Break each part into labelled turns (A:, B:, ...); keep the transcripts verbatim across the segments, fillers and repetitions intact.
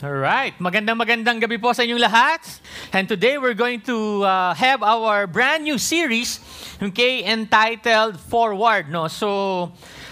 A: Alright, magandang magandang gabi po sa inyong lahat. And today we're going to uh, have our brand new series, okay, entitled Forward. No, so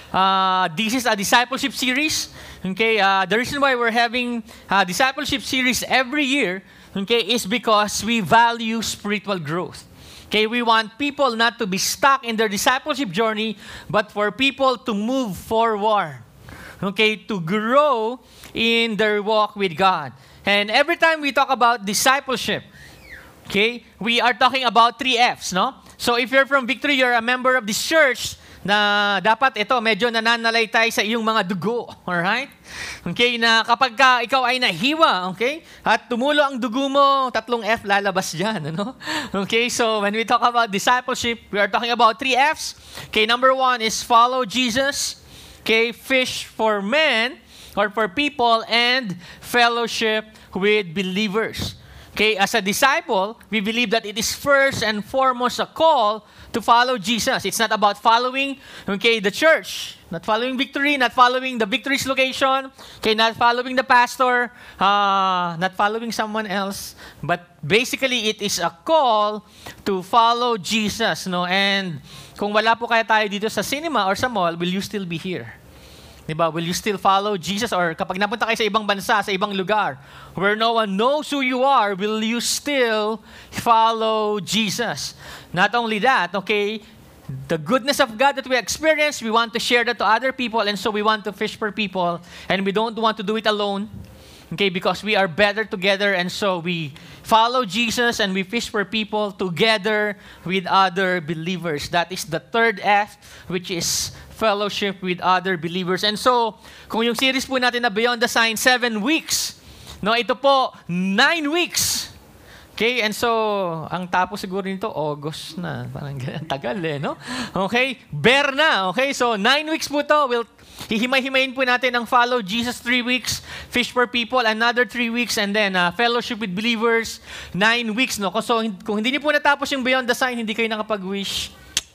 A: uh, this is a discipleship series. Okay, uh, the reason why we're having a discipleship series every year, okay, is because we value spiritual growth. Okay, we want people not to be stuck in their discipleship journey, but for people to move forward. Okay, to grow in their walk with God. And every time we talk about discipleship, okay, we are talking about three F's, no? So if you're from Victory, you're a member of this church, na dapat ito, medyo nananalaytay sa iyong mga dugo, alright? Okay, na kapag ka ikaw ay nahiwa, okay, at tumulo ang dugo mo, tatlong F lalabas dyan, ano? Okay, so when we talk about discipleship, we are talking about three F's. Okay, number one is follow Jesus. Okay, fish for men or for people, and fellowship with believers. Okay, as a disciple, we believe that it is first and foremost a call to follow Jesus. It's not about following, okay, the church, not following Victory, not following the Victory's location, okay, not following the pastor, uh, not following someone else, but basically it is a call to follow Jesus, no? And kung wala po kaya tayo dito sa cinema or sa mall, will you still be here? Diba? Will you still follow Jesus? Or kapag napunta kayo sa ibang bansa, sa ibang lugar, where no one knows who you are, will you still follow Jesus? Not only that, okay, the goodness of God that we experience, we want to share that to other people, and so we want to fish for people, and we don't want to do it alone. Okay, because we are better together, and so we follow Jesus and we fish for people together with other believers. That is the third F, which is fellowship with other believers. And so, kung yung series po natin na Beyond the Sign, seven weeks, no, ito po, nine weeks. Okay, and so, ang tapos siguro nito, August na. Parang ganyan, tagal eh, no? Okay, bear na. Okay, so nine weeks po to. We'll hihimay-himayin po natin ang follow Jesus three weeks, fish for people another three weeks, and then uh, fellowship with believers nine weeks. No? So kung hindi niyo po natapos yung Beyond the Sign, hindi kayo nakapag-wish.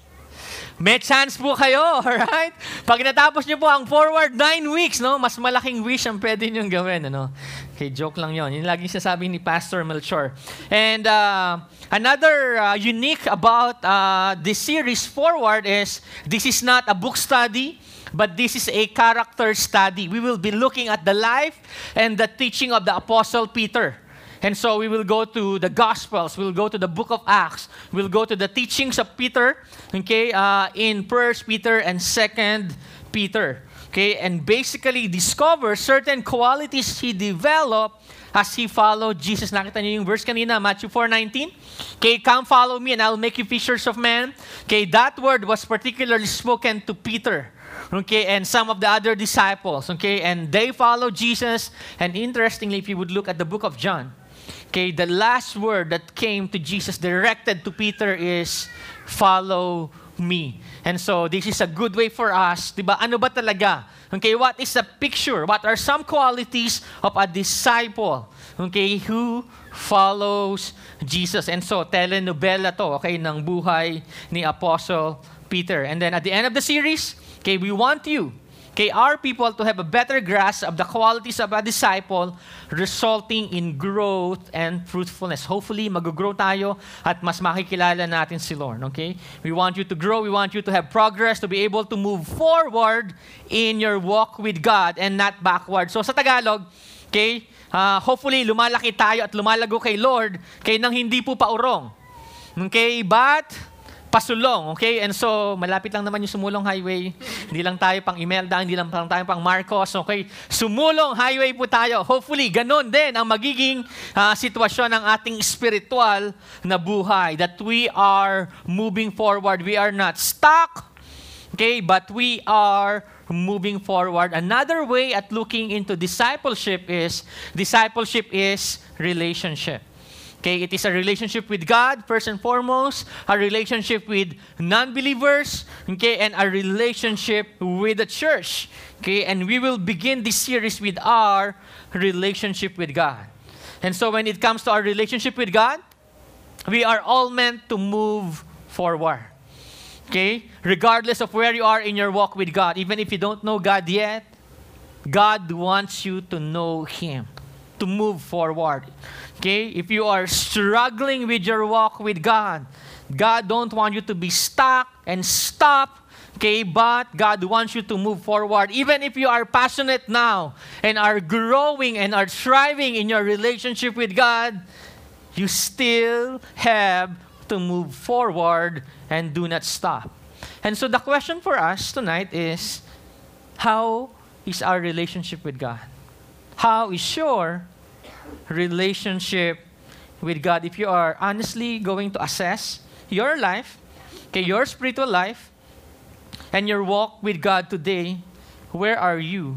A: May chance po kayo, alright? Pag natapos niyo po ang forward nine weeks, no, mas malaking wish ang pwede niyong gawin. Ano? Okay, joke lang yon. Yun laging sinasabi ni Pastor Melchor. And uh, another uh, unique about uh, this series forward is this is not a book study, but this is a character study. We will be looking at the life and the teaching of the Apostle Peter. And so we will go to the Gospels, we'll go to the book of Acts, we'll go to the teachings of Peter, okay, uh, in First Peter and Second Peter. Okay, and basically discover certain qualities he developed as he followed Jesus. Nakita niyo yung verse kanina, Matthew four nineteen? Okay, come follow me and I'll make you fishers of men. Okay, that word was particularly spoken to Peter. Okay, and some of the other disciples. Okay, and they followed Jesus. And interestingly, if you would look at the book of John, okay, the last word that came to Jesus directed to Peter is, follow me. And so, this is a good way for us, diba? Ano ba talaga? Okay, what is the picture? What are some qualities of a disciple, okay, who follows Jesus? And so, telenovela to, okay, ng buhay ni Apostle Peter. And then, at the end of the series, okay, we want you, okay, our people to have a better grasp of the qualities of a disciple resulting in growth and fruitfulness. Hopefully, mag-grow tayo at mas makikilala natin si Lord, okay? We want you to grow. We want you to have progress, to be able to move forward in your walk with God and not backward. So, sa Tagalog, okay, uh, hopefully, lumalaki tayo at lumalago kay Lord, kay nang hindi po paurong. Okay, but pasulong, okay? And so, malapit lang naman yung Sumulong Highway. Hindi lang tayo pang Imelda, hindi lang tayo pang Marcos, okay? Sumulong Highway po tayo. Hopefully, ganun din ang magiging uh, sitwasyon ng ating spiritual na buhay. That we are moving forward. We are not stuck, okay? But we are moving forward. Another way at looking into discipleship is, discipleship is relationship. Okay, it is a relationship with God, first and foremost, a relationship with non-believers, okay, and a relationship with the church. Okay, and we will begin this series with our relationship with God. And so when it comes to our relationship with God, we are all meant to move forward. Okay, regardless of where you are in your walk with God, even if you don't know God yet, God wants you to know Him. to move forward. Okay? If you are struggling with your walk with God, God don't want you to be stuck and stop. Okay, but God wants you to move forward. Even if you are passionate now and are growing and are thriving in your relationship with God, you still have to move forward and do not stop. And so the question for us tonight is, how is our relationship with God? How is your relationship with God? If you are honestly going to assess your life, okay, your spiritual life, and your walk with God today, where are you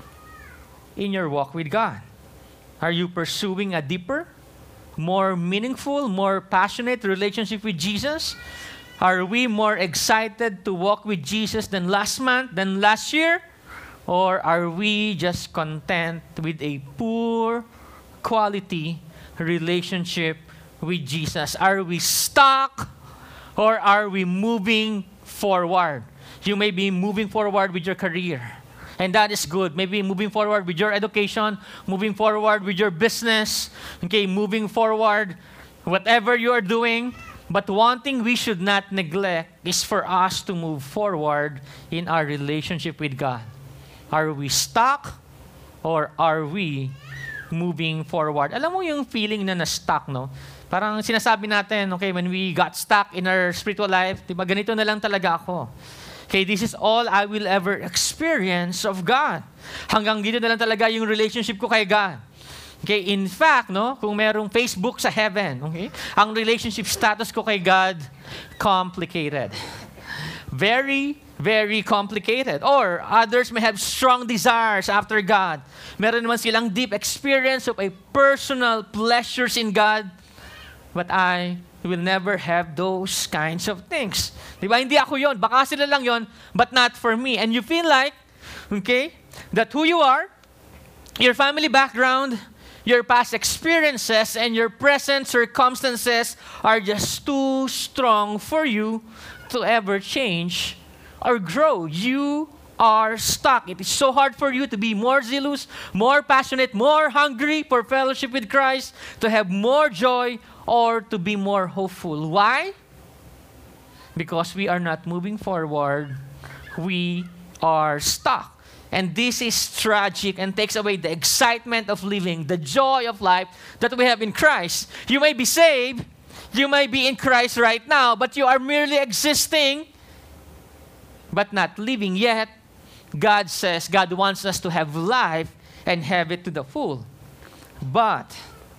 A: in your walk with God? Are you pursuing a deeper, more meaningful, more passionate relationship with Jesus? Are we more excited to walk with Jesus than last month, than last year? Or are we just content with a poor quality relationship with Jesus? Are we stuck or are we moving forward? You may be moving forward with your career, and that is good. Maybe moving forward with your education, moving forward with your business, okay, moving forward, whatever you are doing. But one thing we should not neglect is for us to move forward in our relationship with God. Are we stuck or are we moving forward? Alam mo yung feeling na na-stuck, no? Parang sinasabi natin, okay, when we got stuck in our spiritual life, diba, ganito na lang talaga ako. Okay, this is all I will ever experience of God. Hanggang dito na lang talaga yung relationship ko kay God. Okay, in fact, no, kung merong Facebook sa heaven, okay, ang relationship status ko kay God, complicated. Very, very complicated. Or others may have strong desires after God. Meron naman silang deep experience of a personal pleasures in God. But I will never have those kinds of things. Diba? Hindi ako yon. Baka sila lang yon, but not for me. And you feel like, okay, that who you are, your family background, your past experiences, and your present circumstances are just too strong for you to ever change or grow. You are stuck. It is so hard for you to be more zealous, more passionate, more hungry for fellowship with Christ, to have more joy, or to be more hopeful. Why? Because we are not moving forward. We are stuck. And this is tragic and takes away the excitement of living, the joy of life that we have in Christ. You may be saved, you may be in Christ right now, but you are merely existing, but not living yet. God says God wants us to have life and have it to the full. But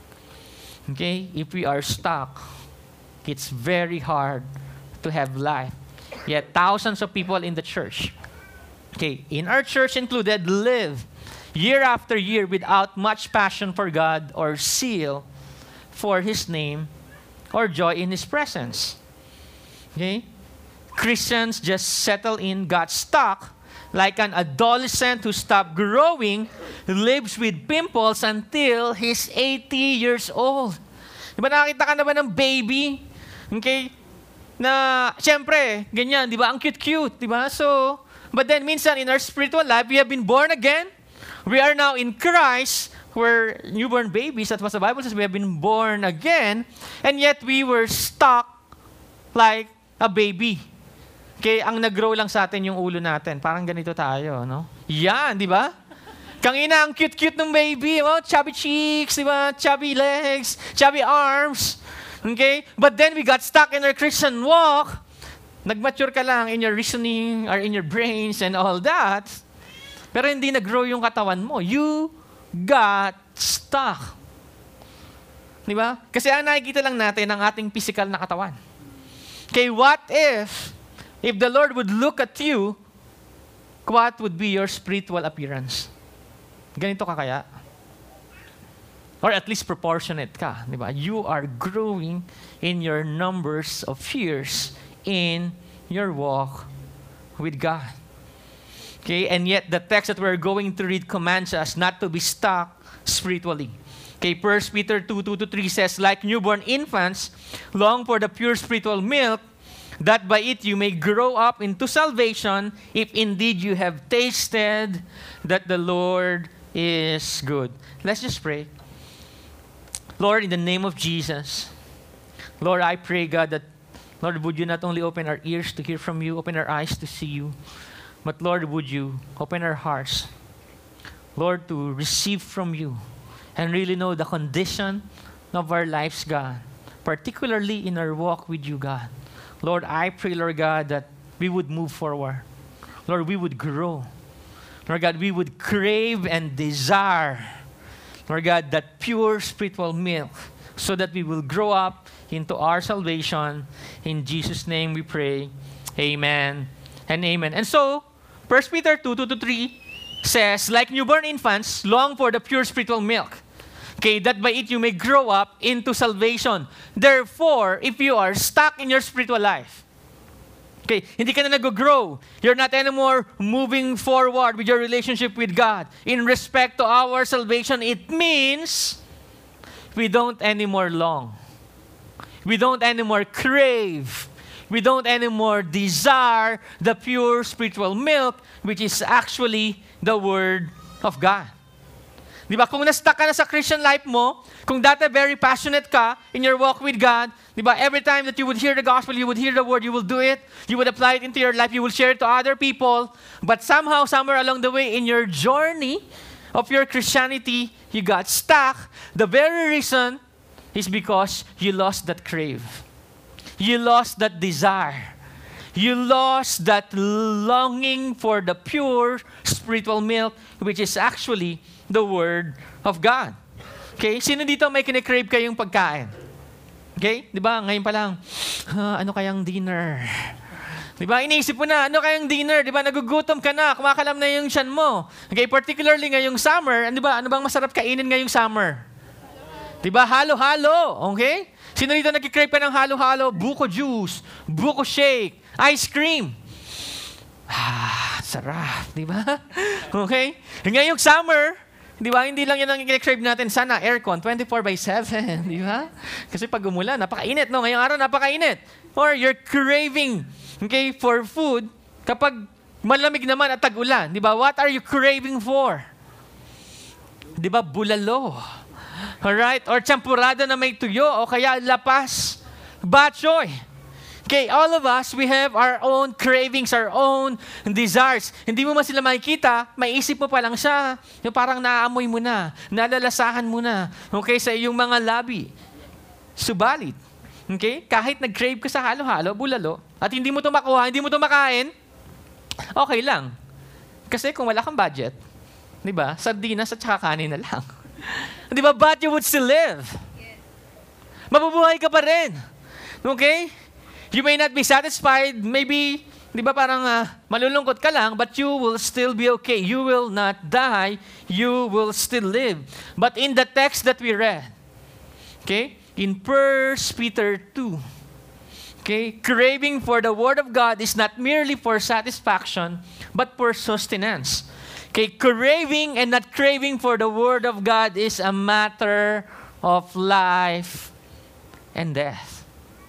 A: okay, if we are stuck, it's very hard to have life. Yet thousands of people in the church, okay, in our church included, live year after year without much passion for God or zeal for His name or joy in His presence. Okay? Christians just settle in, got stuck, like an adolescent who stopped growing, lives with pimples until he's eighty years old. Diba nakita ka na ba ng baby? Okay? Na, syempre, ganyan, diba? Ang cute-cute, diba? So, but then minsan in our spiritual life, we have been born again. We are now in Christ. We're newborn babies. That's what the Bible says. We have been born again. And yet, we were stuck like a baby. Okay, ang nag-grow lang sa atin yung ulo natin. Parang ganito tayo, no? Yan, di ba? Kangina, ang cute-cute ng baby. Oh, chubby cheeks, di ba? Chubby legs, chubby arms. Okay? But then we got stuck in our Christian walk. Nag-mature ka lang in your reasoning or in your brains and all that. Pero hindi nag-grow yung katawan mo. You got stuck. Di ba? Kasi ang nakikita lang natin ang ating physical na katawan. Okay, what if If the Lord would look at you, what would be your spiritual appearance? Ganito ka kaya? Or at least proportionate ka, di ba? You are growing in your numbers of years in your walk with God. Okay, and yet the text that we're going to read commands us not to be stuck spiritually. Okay, First Peter two, two to three says, like newborn infants, long for the pure spiritual milk, that by it you may grow up into salvation, if indeed you have tasted that the Lord is good. Let's just pray. Lord, in the name of Jesus, Lord, I pray, God, that, Lord, would you not only open our ears to hear from you, open our eyes to see you, but, Lord, would you open our hearts, Lord, to receive from you and really know the condition of our lives, God, particularly in our walk with you, God. Lord, I pray, Lord God, that we would move forward. Lord, we would grow. Lord God, we would crave and desire, Lord God, that pure spiritual milk so that we will grow up into our salvation. In Jesus' name we pray. Amen and amen. And so, First Peter two, two to three says, like newborn infants, long for the pure spiritual milk, okay, that by it you may grow up into salvation. Therefore, if you are stuck in your spiritual life, okay, hindi ka na nag-grow, you're not anymore moving forward with your relationship with God in respect to our salvation, it means we don't anymore long. We don't anymore crave. We don't anymore desire the pure spiritual milk, which is actually the Word of God. Di ba? Kung na-stuck ka na sa Christian life mo, kung dati very passionate ka in your walk with God, di ba? Every time that you would hear the gospel, you would hear the word, you will do it, you would apply it into your life, you will share it to other people, but somehow, somewhere along the way in your journey of your Christianity, you got stuck. The very reason is because you lost that crave. You lost that desire. You lost that longing for the pure spiritual milk, which is actually the Word of God. Okay? Sino dito may kinikrave kayong pagkain? Okay? Di ba? Ngayon pa lang, ah, ano kayang dinner? Di ba? Iniisip mo na, ano kayang dinner? Di ba? Nagugutom ka na, kumakalam na yung tiyan mo. Okay? Particularly ngayong summer, ano ba? Ano bang masarap kainin ngayong summer? Di ba? Halo-halo. Okay? Sino dito nagkikrave ka ng halo-halo? Buko juice, buko shake, ice cream. Ah, sarap. Di ba? Okay? Ngayong summer, di ba? Hindi lang yan ang i-crave natin. Sana aircon, twenty-four by seven. Di ba? Kasi pag umulan, napakainit, no? Ngayong araw, napakainit. Or you're craving, okay, for food kapag malamig naman at tag-ulan. Di ba? What are you craving for? Di ba? Bulalo. Alright? Or champurado na may tuyo o kaya lapas. Batchoy. Okay, all of us, we have our own cravings, our own desires. Hindi mo man sila makikita, maisip mo pa lang siya. Yung parang naaamoy mo na, nalalasahan mo na. Okay, sa iyong mga labi. Subalit, okay, kahit nag-crave ka sa halo-halo, bulalo, at hindi mo ito makuha, hindi mo ito makain, okay lang. Kasi kung wala kang budget, di ba, sardinas at saka kanin na lang. Di ba, but you would still live. Mabubuhay ka pa rin. Okay? You may not be satisfied, maybe, di ba parang uh, malulungkot ka lang, but you will still be okay. You will not die. You will still live. But in the text that we read, okay, in First Peter two, okay, craving for the Word of God is not merely for satisfaction, but for sustenance. Okay, craving and not craving for the Word of God is a matter of life and death.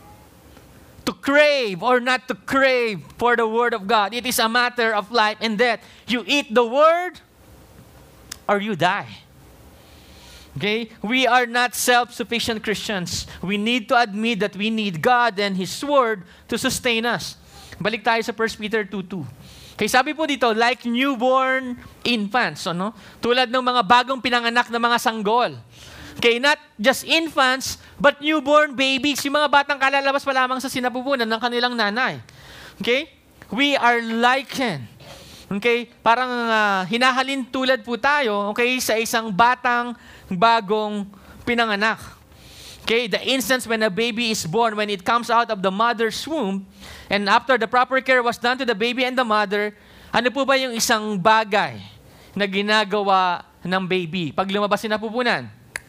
A: To crave or not to crave for the Word of God, it is a matter of life and death. You eat the Word or you die. Okay? We are not self-sufficient Christians. We need to admit that we need God and His Word to sustain us. Balik tayo sa First Peter two two. Okay, sabi po dito, like newborn infants, ano? Tulad ng mga bagong pinanganak na mga sanggol. Okay, not just infants, but newborn babies, yung mga batang kalalabas pa lamang sa sinapupunan ng kanilang nanay. Okay? We are likened. Okay? Parang uh, hinahalin tulad po tayo, okay, sa isang batang bagong pinanganak. Okay, the instance when a baby is born, when it comes out of the mother's womb, and after the proper care was done to the baby and the mother, ano po ba yung isang bagay na ginagawa ng baby pag lumabas sinapupunan?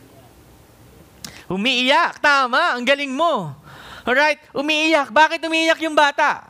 A: Umiiyak. Tama, ang galing mo. Alright, umiiyak. Bakit umiiyak yung bata?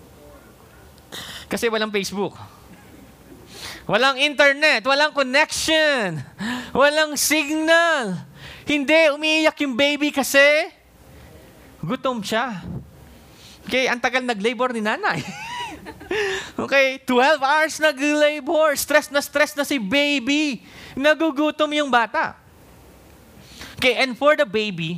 A: Kasi walang Facebook. Walang internet, walang connection, walang signal. Hindi, umiiyak yung baby kasi gutom siya. Okay, ang tagal nag-labor ni nanay. Okay, twelve hours nag-labor. Stress na stress na si baby. Nagugutom yung bata. Okay, and for the baby,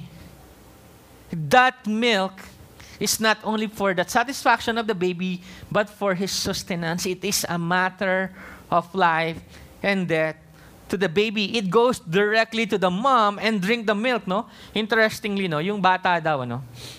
A: that milk is not only for the satisfaction of the baby, but for his sustenance. It is a matter of life and death to the baby. It goes directly to the mom and drink the milk, no? Interestingly, no, yung bata daw, ano,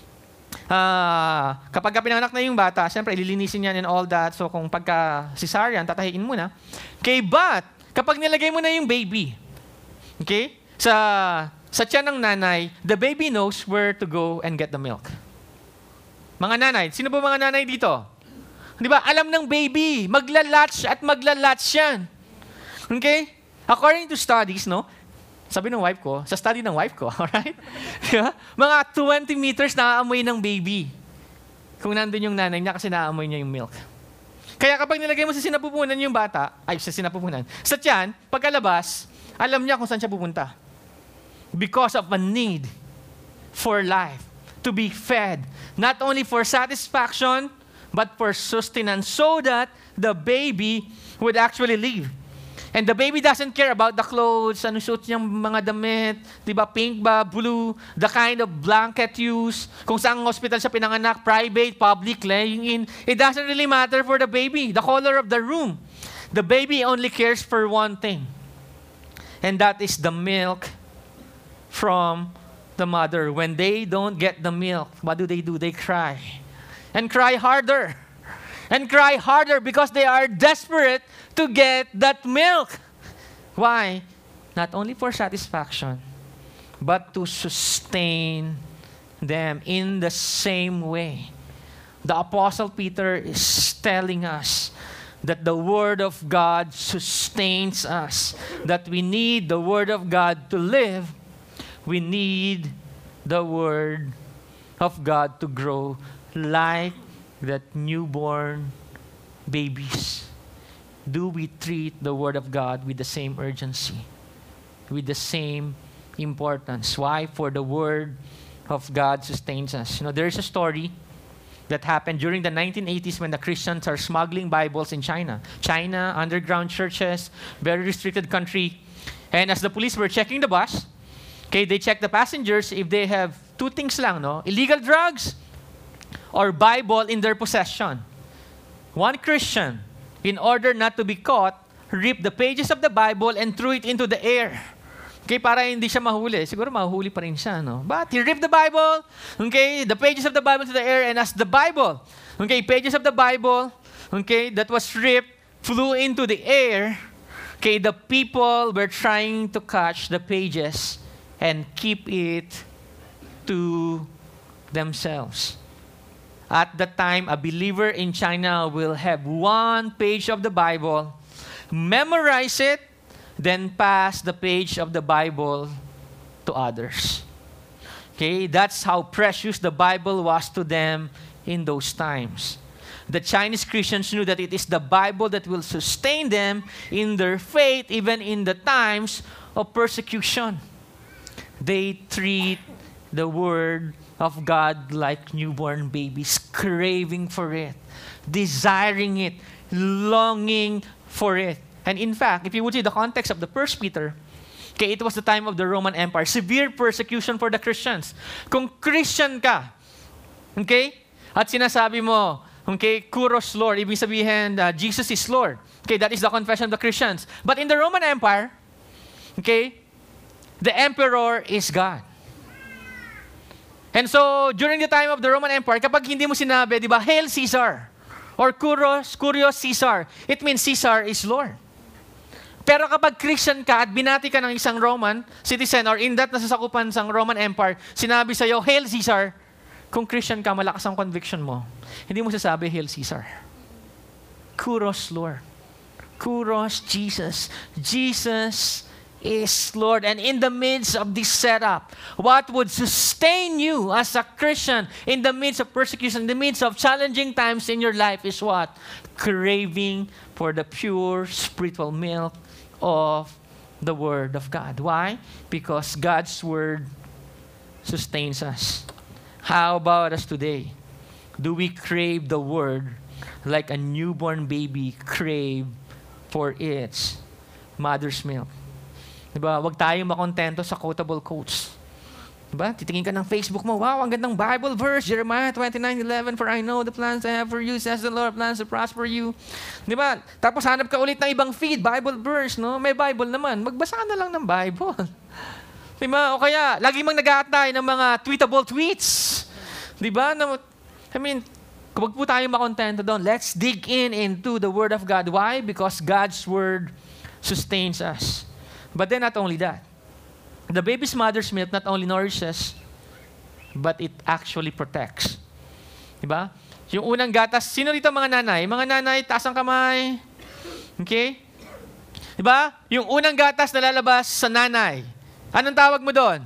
A: Ah, kapag pinanganak na yung bata, siyempre ililinisin niya and all that. So kung pagka cesarean, tatahiin muna. Okay, but kapag nilagay mo na yung baby, okay, sa sa tiyan ng nanay, the baby knows where to go and get the milk. Mga nanay, sino ba mga nanay dito? Di ba, alam ng baby, maglalatch at maglalatch yan. Okay? According to studies, no, sabi ng wife ko, sa study ng wife ko, alright? Yeah? Mga twenty meters naaamoy ng baby. Kung nandun yung nanay niya kasi naaamoy niya yung milk. Kaya kapag nilagay mo sa sinapupunan yung bata, ay sa sinapupunan, sa tiyan, pagkalabas, alam niya kung saan siya pupunta. Because of a need for life, to be fed, not only for satisfaction, but for sustenance, so that the baby would actually live. And the baby doesn't care about the clothes, ano suot niyang mga damit, di ba, pink ba, blue, the kind of blanket used, kung saan hospital siya pinanganak, private, public, laying in. It doesn't really matter for the baby, the color of the room. The baby only cares for one thing. And that is the milk from the mother. When they don't get the milk, what do they do? They cry. And cry harder. And cry harder because they are desperate to get that milk. Why? Not only for satisfaction, but to sustain them in the same way. The Apostle Peter is telling us that the Word of God sustains us, that we need the Word of God to live. We need the Word of God to grow like that newborn babies. Do we treat the Word of God with the same urgency, with the same importance? Why? For the Word of God sustains us. You know, there's a story that happened during the nineteen eighties when the Christians are smuggling Bibles in China. China, underground churches, very restricted country. And as the police were checking the bus, okay, they check the passengers if they have two things lang, no? Illegal drugs or Bible in their possession. One Christian, in order not to be caught, ripped the pages of the Bible and threw it into the air. Okay, para hindi siya mahuli. Siguro mahuli pa rin siya, no? But he ripped the Bible, okay, the pages of the Bible to the air, and as the Bible, okay, pages of the Bible, okay, that was ripped, flew into the air, okay, the people were trying to catch the pages and keep it to themselves. At that time, a believer in China will have one page of the Bible, memorize it, then pass the page of the Bible to others. Okay, that's how precious the Bible was to them in those times. The Chinese Christians knew that it is the Bible that will sustain them in their faith, even in the times of persecution. They treat the Word of God like newborn babies, craving for it, desiring it, longing for it. And in fact, if you would see the context of the First Peter, okay, it was the time of the Roman Empire, severe persecution for the Christians. Kung Christian ka, okay, at sinasabi mo, okay, Kuros Lord, ibig sabihin, uh, Jesus is Lord. Okay, that is the confession of the Christians. But in the Roman Empire, okay, the emperor is God. And so, during the time of the Roman Empire, kapag hindi mo sinabi, di ba, Hail Caesar, or Kurios, Kurios Caesar, it means Caesar is Lord. Pero kapag Christian ka at binati ka ng isang Roman citizen or in that nasasakupan sa Roman Empire, sinabi sa'yo, Hail Caesar, kung Christian ka, malakas ang conviction mo. Hindi mo sasabi, Hail Caesar. Kuros Lord. Kuros Jesus. Jesus is Lord. And in the midst of this setup, what would sustain you as a Christian in the midst of persecution, in the midst of challenging times in your life is what? Craving for the pure spiritual milk of the Word of God. Why? Because God's Word sustains us. How about us today? Do we crave the Word like a newborn baby crave for its mother's milk. Diba? Huwag tayong makontento sa quotable quotes. Diba? Titingin ka ng Facebook mo, wow, ang gandang Bible verse, Jeremiah twenty-nine eleven, for I know the plans I have for you, says the Lord, plans to prosper you. Diba? Tapos hanap ka ulit ng ibang feed, Bible verse, no? May Bible naman. Magbasa na lang ng Bible. Diba? O kaya, lagi mang nag-aatay ng mga tweetable tweets. Diba? Na, I mean, kung po tayo makontento doon, let's dig in into the Word of God. Why? Because God's Word sustains us. But then not only that, the baby's mother's milk not only nourishes, but it actually protects. Diba? Yung unang gatas, sino rito mga nanay? Mga nanay, taas ang kamay. Okay? Diba? Yung unang gatas na lalabas sa nanay. Anong tawag mo doon?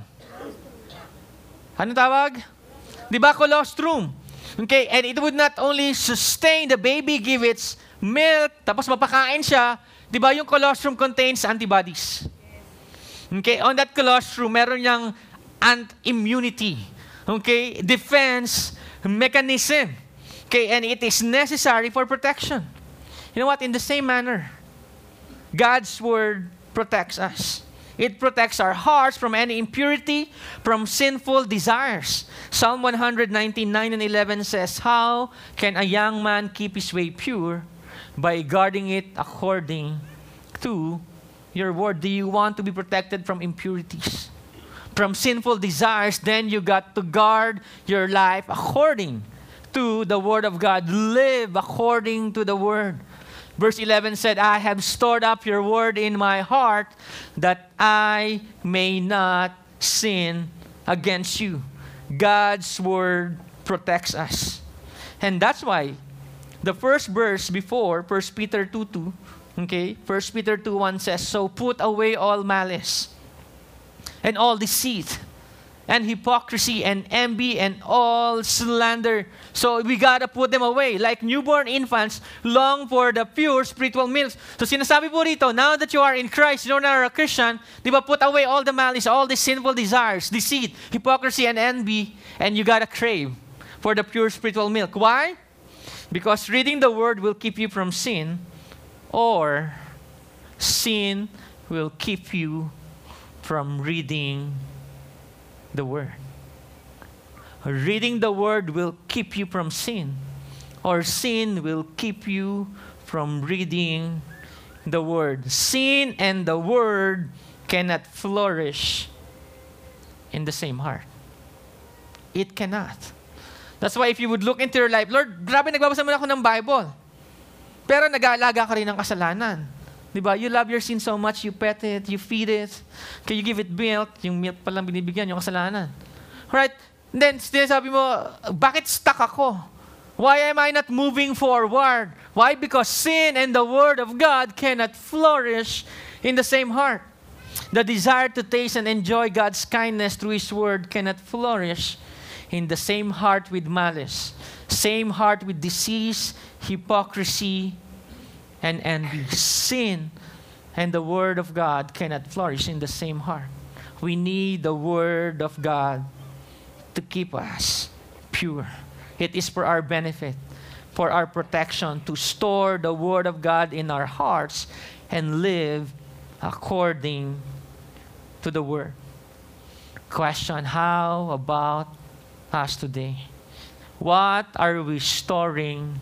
A: Anong tawag? Diba? Colostrum. Okay? And it would not only sustain the baby, give its milk, tapos mapakain siya. Diba? Yung colostrum contains antibodies. Okay, on that colostrum, meron niyang ant-immunity. Okay, defense mechanism. Okay, and it is necessary for protection. You know what? In the same manner, God's Word protects us. It protects our hearts from any impurity, from sinful desires. Psalm one nineteen, nine and eleven says, how can a young man keep his way pure? By guarding it according to your Word. Do you want to be protected from impurities, from sinful desires? Then you got to guard your life according to the Word of God. Live according to the Word. Verse eleven said, I have stored up your Word in my heart that I may not sin against you. God's Word protects us. And that's why the first verse before, First Peter two two, okay, First Peter two one says, so put away all malice and all deceit and hypocrisy and envy and all slander. So we gotta put them away. Like newborn infants long for the pure spiritual milk. So sinasabi po rito, now that you are in Christ, you are a Christian, di ba, put away all the malice, all the sinful desires, deceit, hypocrisy and envy, and you gotta crave for the pure spiritual milk. Why? Because reading the Word will keep you from sin, or sin will keep you from reading the Word. Reading the Word will keep you from sin, or sin will keep you from reading the Word. Sin and the Word cannot flourish in the same heart. It cannot. That's why if you would look into your life, Lord, grabe nagbabasa mo na ako ng Bible. Pero nag-aalaga ka rin ng kasalanan. Diba? You love your sin so much, you pet it, you feed it, okay, you give it milk, yung milk palang binibigyan, yung kasalanan. Right? Then, sinasabi mo, bakit stuck ako? Why am I not moving forward? Why? Because sin and the Word of God cannot flourish in the same heart. The desire to taste and enjoy God's kindness through His Word cannot flourish in the same heart with malice, same heart with disease, hypocrisy, and envy. Sin and the Word of God cannot flourish in the same heart. We need the Word of God to keep us pure. It is for our benefit, for our protection, to store the Word of God in our hearts and live according to the Word. Question, how about us today? What are we storing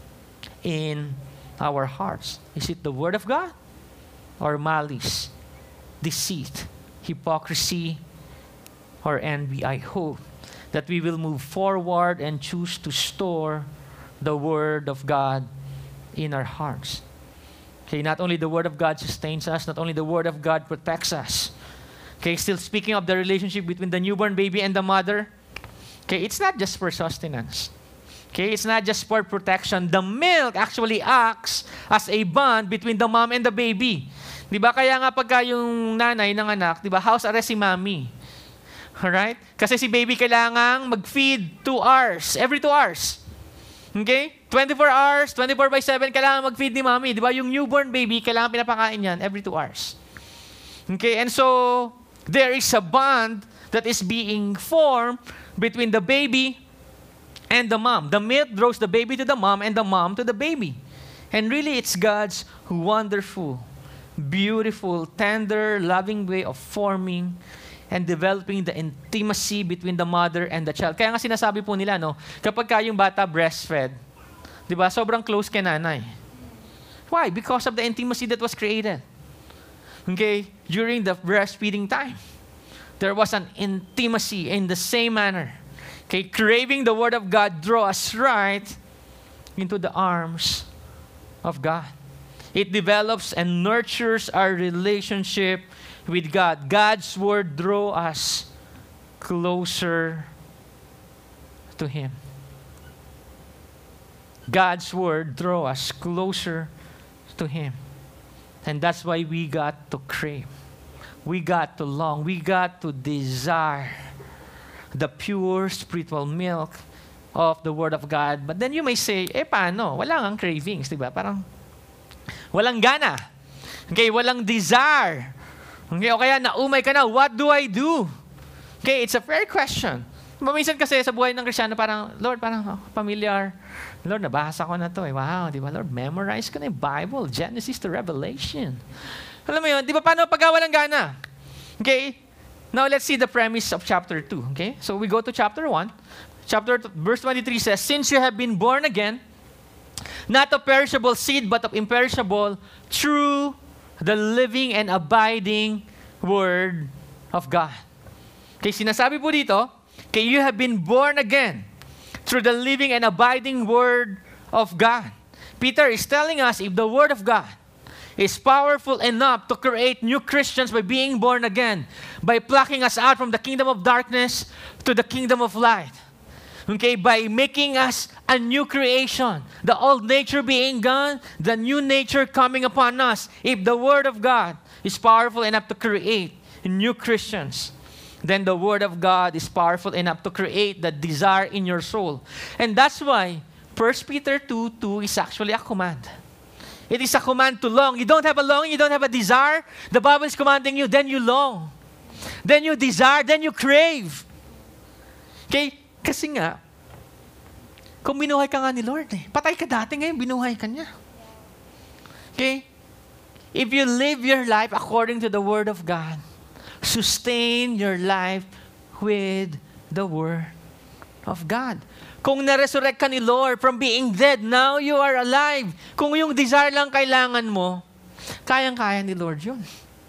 A: in our hearts? Is it the Word of God or malice, deceit, hypocrisy, or envy? I hope that we will move forward and choose to store the Word of God in our hearts. Okay, not only the Word of God sustains us, not only the Word of God protects us. Okay, still speaking of the relationship between the newborn baby and the mother, okay, it's not just for sustenance. Okay, it's not just for protection. The milk actually acts as a bond between the mom and the baby. Di ba? Kaya nga pagka yung nanay ng anak, di ba, house arrest si mommy. Alright? Kasi si baby kailangang mag-feed two hours. Every two hours. Okay? twenty-four hours, twenty-four by seven, kailangan mag-feed ni mommy. Di ba? Yung newborn baby, kailangan pinapakain yan every two hours. Okay? And so, there is a bond that is being formed between the baby and the mom. The milk draws the baby to the mom and the mom to the baby. And really, it's God's wonderful, beautiful, tender, loving way of forming and developing the intimacy between the mother and the child. Kaya nga sinasabi po nila, no, kapag ka yung bata breastfed, di ba, sobrang close kay nanay. Why? Because of the intimacy that was created. Okay? During the breastfeeding time, there was an intimacy in the same manner. Okay? Craving the Word of God draw us right into the arms of God. It develops and nurtures our relationship with God. God's Word draw us closer to Him. God's Word draw us closer to Him. And that's why we got to crave. We got to long. We got to desire the pure spiritual milk of the Word of God. But then you may say, eh paano? Wala nga cravings, di ba? Parang walang gana. Okay, walang desire. Okay, o kaya naumay ka na, what do I do? Okay, it's a fair question. Minsan kasi sa buhay ng Kristiyano, parang, Lord, parang oh, familiar. Lord, nabasa ko na to. Eh. Wow, di ba, Lord, memorize ko na yung Bible, Genesis to Revelation. Alam mo yun, di ba, paano pagka walang gana? Okay, now let's see the premise of chapter two. Okay, so we go to chapter one. Chapter two, verse twenty-three says, since you have been born again, not of perishable seed, but of imperishable, through the living and abiding Word of God. Okay, sinasabi po dito, okay, you have been born again through the living and abiding Word of God. Peter is telling us if the Word of God is powerful enough to create new Christians by being born again, by plucking us out from the kingdom of darkness to the kingdom of light. Okay, by making us a new creation. The old nature being gone, the new nature coming upon us. If the Word of God is powerful enough to create new Christians, then the Word of God is powerful enough to create the desire in your soul. And that's why First Peter two two is actually a command. It is a command to long. You don't have a longing, you don't have a desire. The Bible is commanding you, then you long. Then you desire, then you crave. Okay? Kasi nga, kung binuhay ka nga ni Lord, eh, patay ka dati, ngayon binuhay ka niya. Okay? If you live your life according to the Word of God, sustain your life with the Word of God. Kung na-resurrect ka ni Lord from being dead, now you are alive. Kung yung desire lang kailangan mo, kayang-kaya ni Lord yun.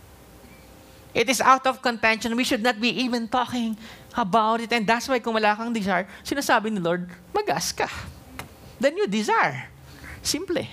A: It is out of contention. We should not be even talking about it. And that's why kung wala kang desire, sinasabi ni Lord, mag-ask ka. Then you desire. Simple.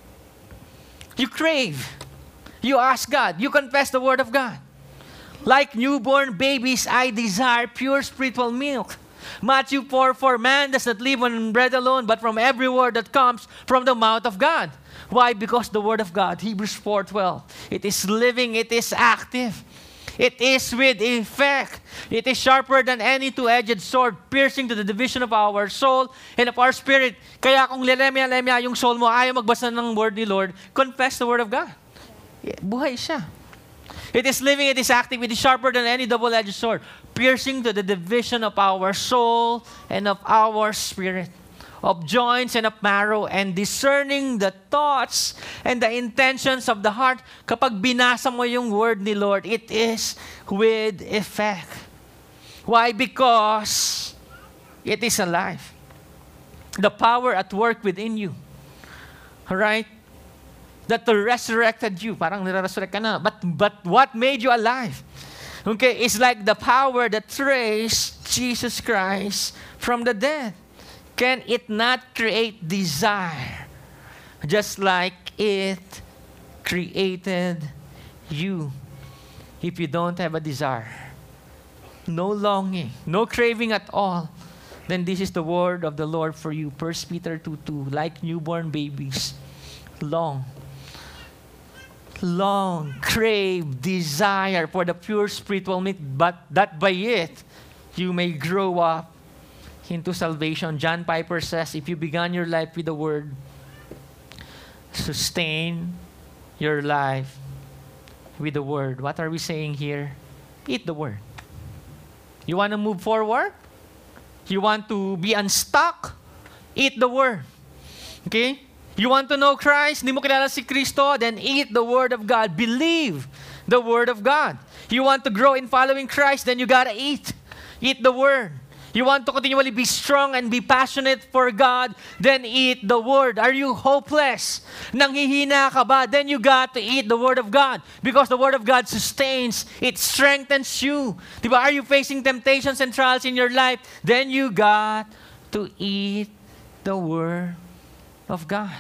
A: You crave. You ask God. You confess the Word of God. Like newborn babies, I desire pure spiritual milk. Matthew four four, man does not live on bread alone, but from every word that comes from the mouth of God. Why? Because the Word of God, Hebrews four twelve, it is living, it is active. It is with effect. It is sharper than any two-edged sword, piercing to the division of our soul and of our spirit. Kaya kung lelemya-lemya yung soul mo, ayaw magbasa ng word ni Lord, confess the Word of God. Buhay siya. It is living, it is active, it is sharper than any double-edged sword, piercing to the division of our soul and of our spirit, of joints and of marrow, and discerning the thoughts and the intentions of the heart. Kapag binasa mo yung word ni Lord, it is with effect. Why? Because it is alive. The power at work within you. Alright? That resurrected you. Parang nire-resurrect ka na. But, but what made you alive? Okay, it's like the power that raised Jesus Christ from the dead. Can it not create desire? Just like it created you. If you don't have a desire, no longing, no craving at all, then this is the word of the Lord for you. First Peter two two, like newborn babies, long, long, crave, desire for the pure spiritual milk, but that by it you may grow up into salvation. John Piper says, if you began your life with the Word, sustain your life with the Word. What are we saying here? Eat the Word. You want to move forward? You want to be unstuck? Eat the Word. Okay? You want to know Christ? Hindi mo kilala si Kristo? Then eat the Word of God. Believe the Word of God. You want to grow in following Christ? Then you gotta eat. Eat the Word. You want to continually be strong and be passionate for God? Then eat the Word. Are you hopeless? Nanghihina ka ba? Then you got to eat the Word of God. Because the Word of God sustains. It strengthens you. Diba? Are you facing temptations and trials in your life? Then you got to eat the Word of God.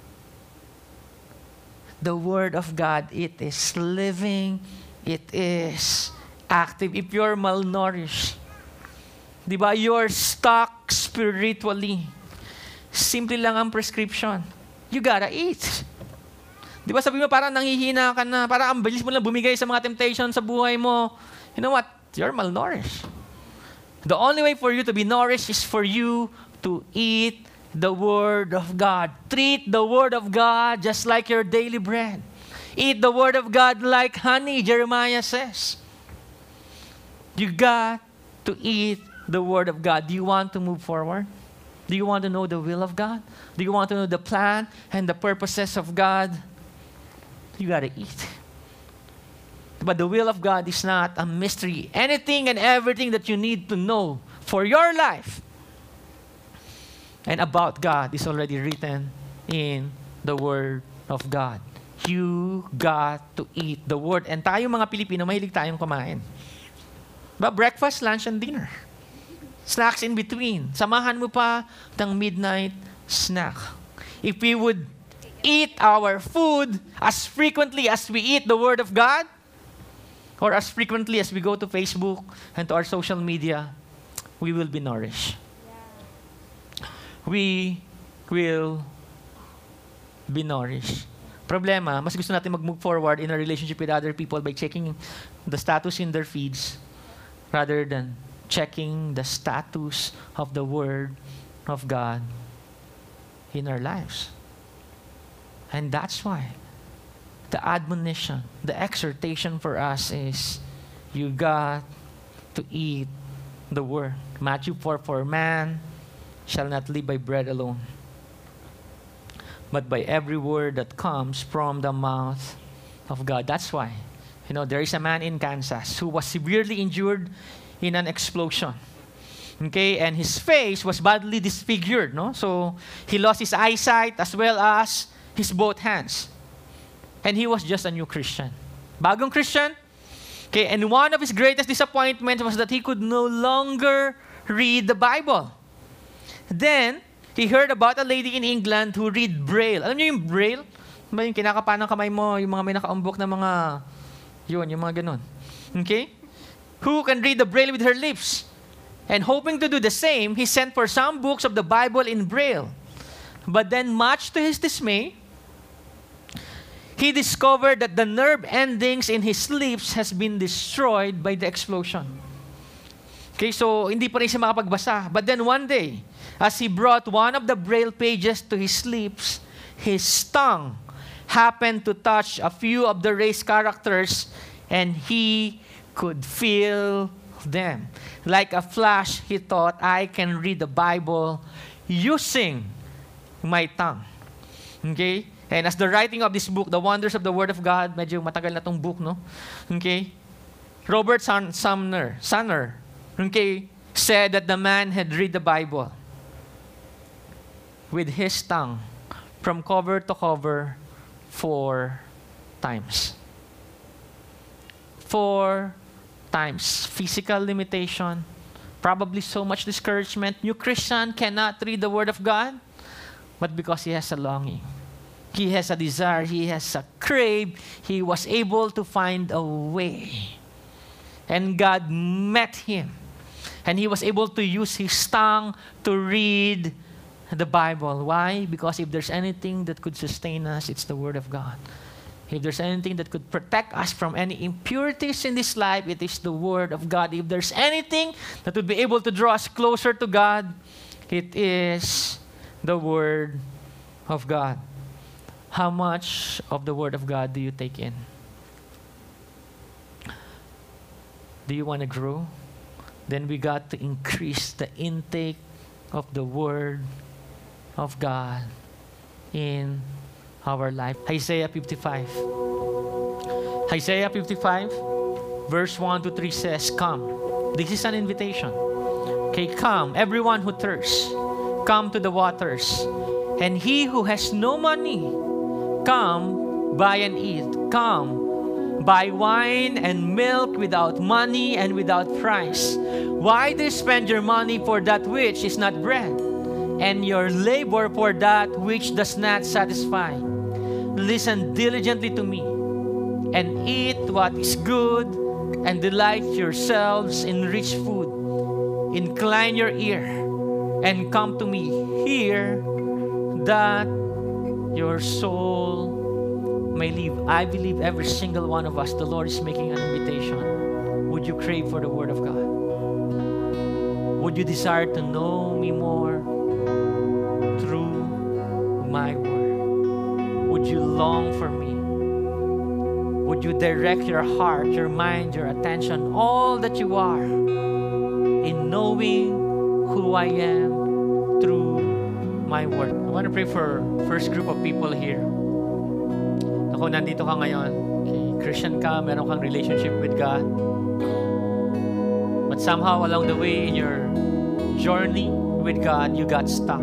A: The Word of God, it is living. It is active. If you're malnourished, diba, you're stuck spiritually. Simple lang ang prescription. You gotta eat. Diba sabi mo, parang nanghihina ka na, parang ang bilis mo lang bumigay sa mga temptation sa buhay mo. You know what? You're malnourished. The only way for you to be nourished is for you to eat the Word of God. Treat the Word of God just like your daily bread. Eat the Word of God like honey, Jeremiah says. You got to eat the Word of God. Do you want to move forward? Do you want to know the will of God? Do you want to know the plan and the purposes of God? You got to eat. But the will of God is not a mystery. Anything and everything that you need to know for your life and about God is already written in the Word of God. You got to eat the Word. And tayo mga Pilipino, mahilig tayong kumain. Ba, breakfast, lunch, and dinner. Snacks in between. Samahan mo pa ng midnight snack. If we would eat our food as frequently as we eat the Word of God, or as frequently as we go to Facebook and to our social media, we will be nourished. We will be nourished. Problema, mas gusto natin mag-move forward in a relationship with other people by checking the status in their feeds rather than checking the status of the Word of God in our lives. And that's why the admonition, the exhortation for us is you got to eat the Word. Matthew four four, man shall not live by bread alone, but by every word that comes from the mouth of God. That's why, you know, there is a man in Kansas who was severely injured in an explosion. Okay, and his face was badly disfigured, no? So he lost his eyesight as well as his both hands. And he was just a new Christian. Bagong Christian. Okay, and one of his greatest disappointments was that he could no longer read the Bible. Then, he heard about a lady in England who read Braille. Alam niyo yung Braille? Ba yung kinakapa ng kamay mo, yung mga may nakaumbok na mga, yun, yung mga ganun. Okay? Who can read the Braille with her lips? And hoping to do the same, he sent for some books of the Bible in Braille. But then, much to his dismay, he discovered that the nerve endings in his lips has been destroyed by the explosion. Okay, so hindi pa rin siya makapagbasa. But then one day, as he brought one of the Braille pages to his lips, his tongue happened to touch a few of the raised characters, and he could feel them. Like a flash, he thought, I can read the Bible using my tongue. Okay? And as the writing of this book, The Wonders of the Word of God, medyo matagal na tong book, no? Okay? Robert Sun- Sumner, Sumner, okay, said that the man had read the Bible with his tongue from cover to cover four times. Four times. Physical limitation, probably so much discouragement. New Christian cannot read the Word of God, but because he has a longing, he has a desire, he has a crave, he was able to find a way. And God met him. And he was able to use his tongue to read the Bible. Why? Because if there's anything that could sustain us, it's the Word of God. If there's anything that could protect us from any impurities in this life, it is the Word of God. If there's anything that would be able to draw us closer to God, it is the Word of God. How much of the Word of God do you take in? Do you want to grow? then we got to increase the intake of the Word of God in our life. Isaiah fifty-five. Isaiah fifty-five, verse one to three says, come. This is an invitation. Okay, come, everyone who thirsts, come to the waters. And he who has no money, come, buy and eat. Come, buy wine and milk without money and without price. Why do you spend your money for that which is not bread, and your labor for that which does not satisfy? Listen diligently to me, and eat what is good, and delight yourselves in rich food. Incline your ear, and come to me. Hear that your soul may live. I believe every single one of us, the Lord is making an invitation. Would you crave for the Word of God? Would you desire to know me more through my Word? Would you long for me? Would you direct your heart, your mind, your attention, all that you are in knowing who I am through my Word? I want to pray for first group of people here. Ako, nandito ka ngayon. Okay, Christian ka, meron kang relationship with God. But somehow along the way in your journey with God, you got stuck.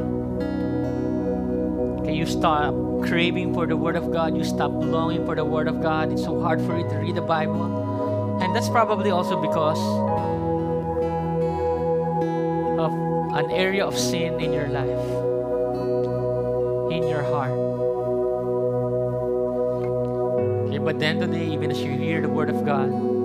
A: Okay, you stop craving for the Word of God. You stop longing for the Word of God. It's so hard for you to read the Bible. And that's probably also because of an area of sin in your life, in your heart. Okay, but then today, even as you hear the Word of God,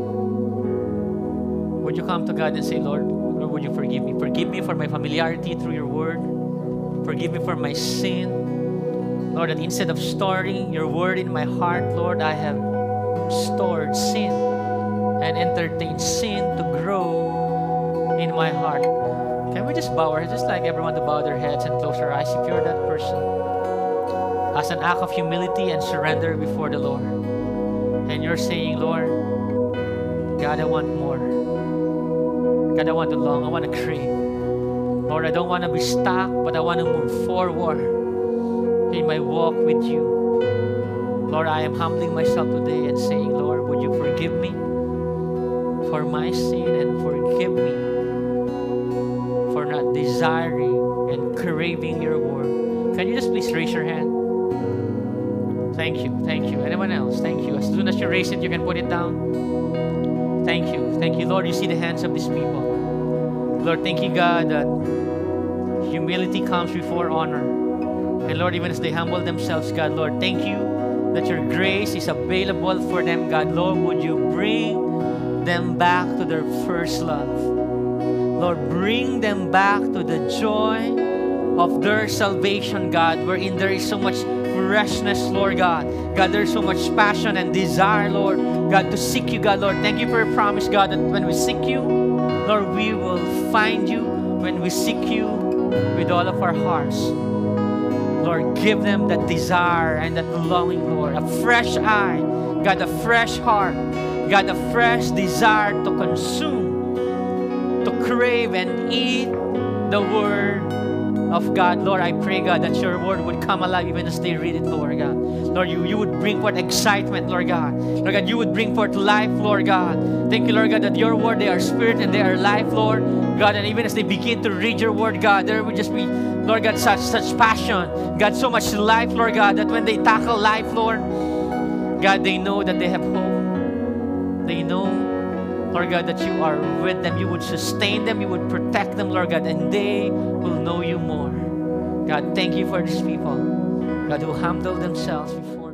A: would you come to God and say, Lord, Lord, would you forgive me? Forgive me for my familiarity through your Word. Forgive me for my sin. Lord, that instead of storing your Word in my heart, Lord, I have stored sin and entertained sin to grow in my heart. Can we just bow our heads, just like everyone to bow their heads and close their eyes if you're that person, as an act of humility and surrender before the Lord. And you're saying, Lord, God, I want more. God, I want to long, I want to crave. Lord, I don't want to be stuck, but I want to move forward in my walk with you. Lord, I am humbling myself today and saying, Lord, would you forgive me for my sin and forgive me for not desiring and craving your Word. Can you just please raise your hand? Thank you, thank you. Anyone else? Thank you. As soon as you raise it, you can put it down. Thank you, thank you. Lord, you see the hands of these people. Lord, thank you, God, that humility comes before honor. And Lord, even as they humble themselves, God, Lord, thank you that your grace is available for them, God. Lord, would you bring them back to their first love? Lord, bring them back to the joy of their salvation, God, wherein there is so much freshness, Lord God. God, there is so much passion and desire, Lord, God, to seek you, God. Lord, thank you for your promise, God, that when we seek you, Lord, we will find you when we seek you with all of our hearts. Lord, give them that desire and that longing, Lord. A fresh eye, God, a fresh heart, God, a fresh desire to consume, to crave and eat the Word of God. Lord, I pray, God, that your Word would come alive even as they read it, Lord God. Lord, you, you would bring forth excitement, Lord God. Lord God, you would bring forth life, Lord God. Thank you, Lord God, that your Word, they are spirit and they are life, Lord God. And even as they begin to read your Word, God, there would just be, Lord God, such, such passion, God, so much life, Lord God, that when they tackle life, Lord God, they know that they have hope. They know, Lord God, that you are with them. You would sustain them. You would protect them, Lord God, and they will know you more. God, thank you for these people, God, who humble themselves before